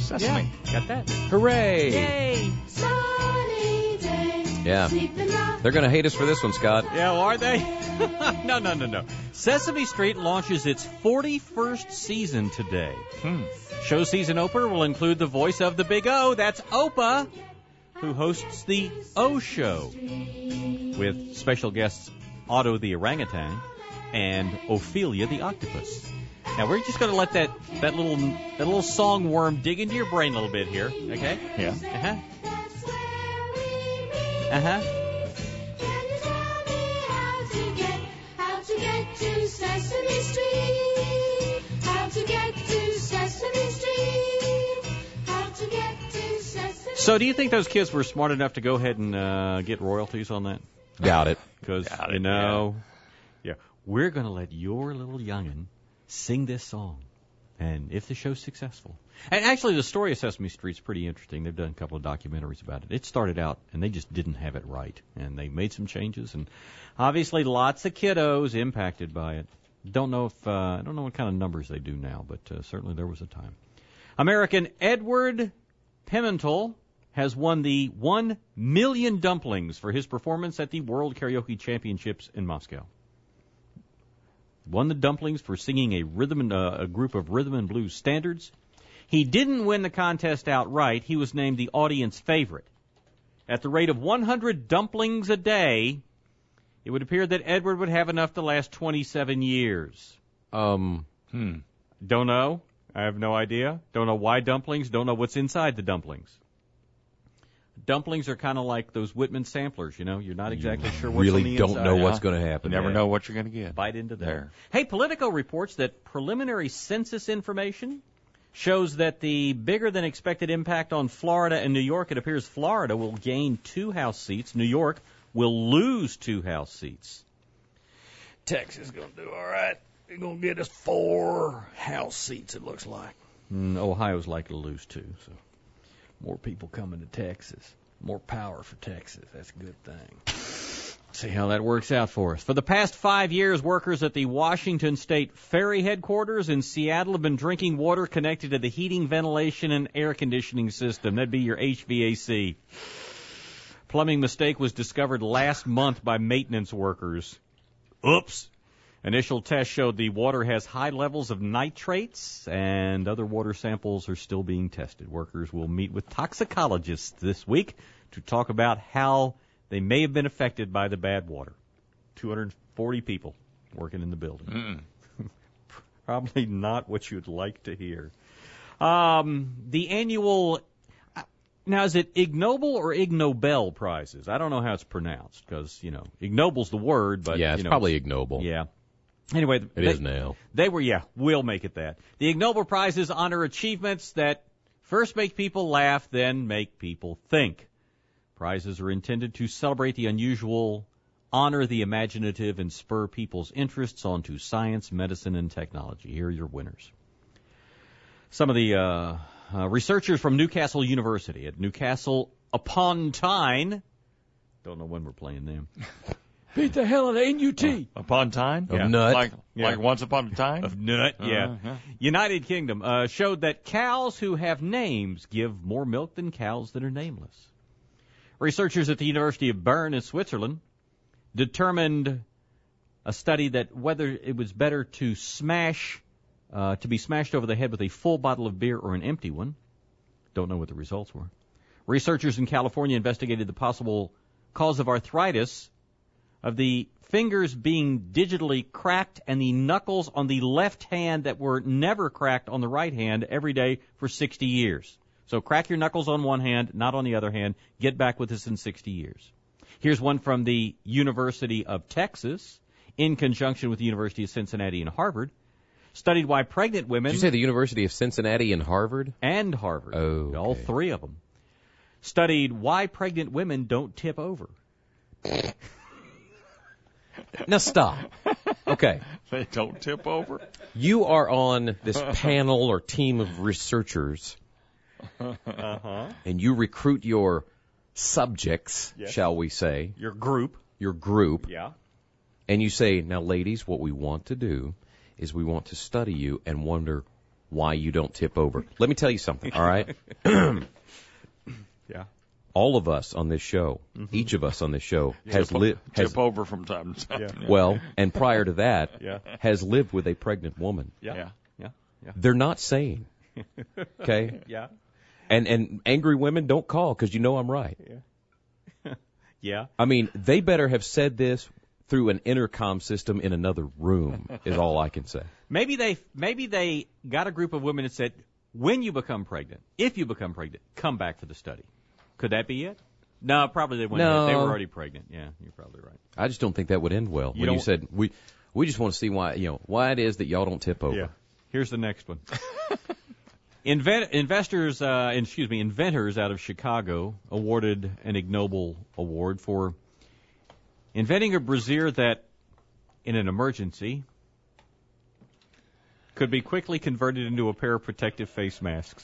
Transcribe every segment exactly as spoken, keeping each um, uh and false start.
Sesame. Yeah, got that. Hooray! Yay! Sunny day. Yeah. Sleep and laugh. They're going to hate us for this one, Scott. Yeah, well, are they? no, no, no, no. Sesame Street launches its forty-first season today. Hmm. Show season opener will include the voice of the Big O, that's Opa, who hosts the O Show, with special guests Otto the orangutan and Ophelia the octopus. Now we're just going to let that that little that little song worm dig into your brain a little bit here, okay? Yeah. Uh huh. Uh huh. How to get, how to get to Sesame Street. How to get to Sesame Street. How to get to Sesame So, do you think those kids were smart enough to go ahead and uh, get royalties on that? Doubt it. Because Doubt you it, know, yeah, we're going to let your little youngin' sing this song, and if the show's successful. And actually, the story of Sesame Street's pretty interesting. They've done a couple of documentaries about it. It started out, and they just didn't have it right, and they made some changes, and obviously lots of kiddos impacted by it. Don't know if uh, I don't know what kind of numbers they do now, but uh, certainly there was a time. American Edward Pimentel has won the one million dumplings for his performance at the World Karaoke Championships in Moscow. Won the dumplings for singing a rhythm and, uh, a group of rhythm and blues standards. He didn't win the contest outright. He was named the audience favorite. At the rate of one hundred dumplings a day, it would appear that Edward would have enough to last twenty-seven years. Um, Hmm. Don't know. I have no idea. Don't know why dumplings. Don't know what's inside the dumplings. Dumplings are kind of like those Whitman samplers, you know. You're not exactly sure what's on the really don't inside. know yeah. what's going to happen. You never Yeah. know what you're going to get. Bite into that. There. Hey, Politico reports that preliminary census information shows that the bigger than expected impact on Florida and New York, it appears Florida will gain two House seats. New York will lose two House seats. Texas is going to do all right. They're going to get us four House seats, it looks like. Mm, Ohio's likely to lose two. So More people coming to Texas. More power for Texas. That's a good thing. see how that works out for us. For the past five years, workers at the Washington State Ferry headquarters in Seattle have been drinking water connected to the heating, ventilation, and air conditioning system. That'd be your H V A C. Plumbing mistake was discovered last month by maintenance workers. Oops. Initial tests showed the water has high levels of nitrates, and other water samples are still being tested. Workers will meet with toxicologists this week to talk about how they may have been affected by the bad water. two hundred forty people working in the building. Mm-mm. Probably not what you'd like to hear. Um, the annual, now is it Ig Nobel or Ig Nobel prizes? I don't know how it's pronounced because, you know, Ignoble's the word, but, yeah, it's you know, probably ignoble. yeah. Anyway, It they, is now. They were, yeah, we'll make it that. The Ig Nobel prizes honor achievements that first make people laugh, then make people think. Prizes are intended to celebrate the unusual, honor the imaginative, and spur people's interests onto science, medicine, and technology. Here are your winners. Some of the uh, uh, researchers from Newcastle University at Newcastle upon Tyne. Don't know when we're playing them. Beat the hell out of N U T. Upon time? Of Yeah. nut. Like, Yeah. like once upon a time? Of nut, yeah. Uh-huh. United Kingdom uh, showed that cows who have names give more milk than cows that are nameless. Researchers at the University of Bern in Switzerland determined a study that whether it was better to smash, uh, to be smashed over the head with a full bottle of beer or an empty one. Don't know what the results were. Researchers in California investigated the possible cause of arthritis of the fingers being digitally cracked and the knuckles on the left hand that were never cracked on the right hand every day for sixty years. So crack your knuckles on one hand, not on the other hand. Get back with us in sixty years. Here's one from the University of Texas in conjunction with the University of Cincinnati and Harvard. Studied why pregnant women... Did you say the University of Cincinnati and Harvard? And Harvard. Oh, All okay. three of them. Studied why pregnant women don't tip over. Now stop. Okay. They don't tip over? You are on this panel or team of researchers, Uh-huh. and you recruit your subjects, Yes. shall we say, Your group. your group, Yeah. and you say, now, ladies, what we want to do is we want to study you and wonder why you don't tip over. Let me tell you something, all right? Yeah. All of us on this show, each of us on this show, has Tip, lived, has, tip over from time to time. Yeah. well, and prior to that, Yeah. has lived with a pregnant woman. Yeah. Yeah. Yeah. Yeah. They're not sane, okay? Yeah. And and angry women don't call because you know I'm right. Yeah. I mean, they better have said this through an intercom system in another room, is all I can say. Maybe they maybe they got a group of women and said, when you become pregnant, if you become pregnant, come back for the study. Could that be it? No, probably they wouldn't. No. They were already pregnant. Yeah, you're probably right. I just don't think that would end well. You when you don't- said we we just want to see why you know why it is that y'all don't tip over. Yeah. Here's the next one. Invent, investors, uh, excuse me, inventors out of Chicago awarded an Ig Nobel award for inventing a brassiere that, in an emergency, could be quickly converted into a pair of protective face masks.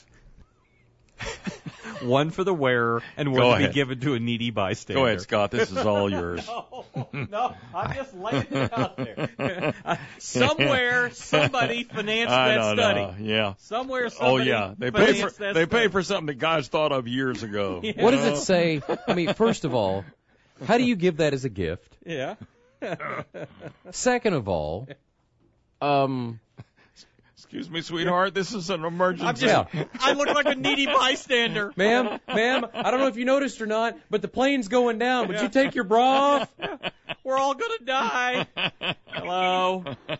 One for the wearer and one Go to be ahead. given to a needy bystander. Go ahead, Scott. This is all yours. No, no, I'm just laying it out there. Somewhere, somebody financed I that know, study. no, yeah. Somewhere, Oh somebody yeah, they pay for financed that they study. pay for something that guys thought of years ago. Yeah. What does it say? I mean, first of all, how do you give that as a gift? Yeah. Second of all, um, Excuse me, sweetheart. This is an emergency. I'm just, I look like a needy bystander. ma'am, ma'am, I don't know if you noticed or not, but the plane's going down. Would you take your bra off? We're all gonna die. Hello.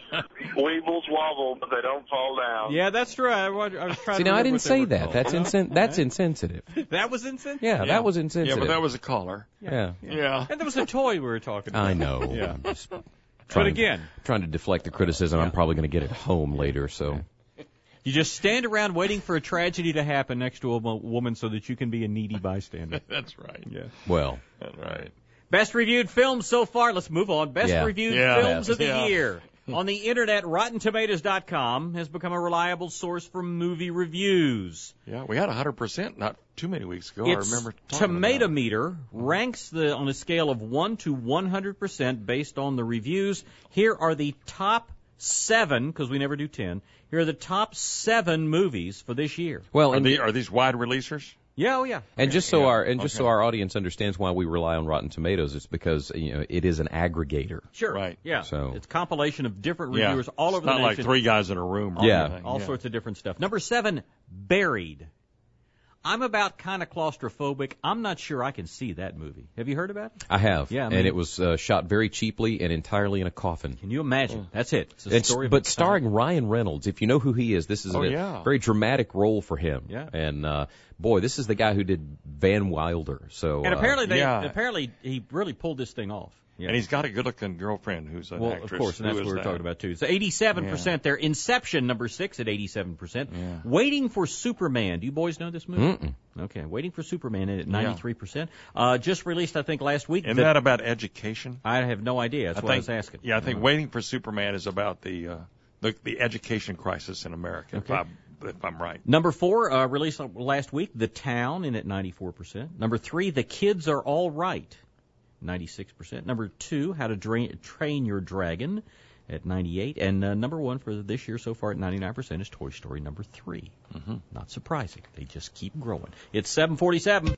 Weebles wobble, but they don't fall down. Yeah, that's true. I, wa- I was trying See, to now I remember didn't what they say were that. called. That's insen- That's insensitive. That was insensitive. Yeah, that was Yeah, insensitive. but that was a caller. Yeah. Yeah. And there was a toy we were talking about. I know. Yeah. I'm just But trying, again, trying to deflect the criticism. I'm probably going to get it home later. So you just stand around waiting for a tragedy to happen next to a wo- woman so that you can be a needy bystander. That's right. Yeah. well, That's right. Best reviewed films so far. Let's move on. Best Yeah. reviewed Yeah. films of the Yeah. year. On the internet, Rotten Tomatoes dot com has become a reliable source for movie reviews. Yeah, we had one hundred percent not too many weeks ago. Its I remember talking Tomato about it. Meter ranks the on a scale of one to one hundred percent based on the reviews. Here are the top seven, because we never do ten. Here are the top seven movies for this year. well, Are, and the, are these wide releasers? Yeah, oh yeah. And just so Yeah, our and just okay. so our audience understands why we rely on Rotten Tomatoes, it's because you know it is an aggregator. Sure. Right. Yeah. So- It's a compilation of different Yeah. reviewers all It's over not the like nation. three guys in a room. or Yeah. anything. All Yeah. sorts of different stuff. Number seven, Buried. I'm about kind of claustrophobic. I'm not sure I can see that movie. Have you heard about it? I have, Yeah, I mean- and it was uh, shot very cheaply and entirely in a coffin. Can you imagine? That's it. It's a It's, story of but a starring Ryan Reynolds. If you know who he is, this is Oh, a yeah. very dramatic role for him. Yeah. And uh, boy, this is the guy who did Van Wilder. So And uh, apparently, they yeah. apparently he really pulled this thing off. Yeah. And he's got a good-looking girlfriend who's an well, actress. of course, and that's Who what is we're that? talking about too. So eighty-seven percent there. Inception, number six at eighty-seven percent. Yeah. Waiting for Superman. Do you boys know this movie? Mm-mm. Okay, Waiting for Superman at ninety-three percent. Uh, just released, I think, last week. Isn't The- that about education? I have no idea. That's I what think, I was asking. Yeah, I think Waiting for Superman is about the uh, the, the education crisis in America. Okay. If, I'm, if I'm right. Number four, uh, released last week, The Town, in at ninety-four percent. Number three, The Kids Are All Right, ninety-six percent. Number two, How to Dra- Train Your Dragon, at ninety-eight. And uh, number one for this year so far at ninety-nine percent is Toy Story number three. Mm-hmm. Not surprising. They just keep growing. It's seven forty-seven.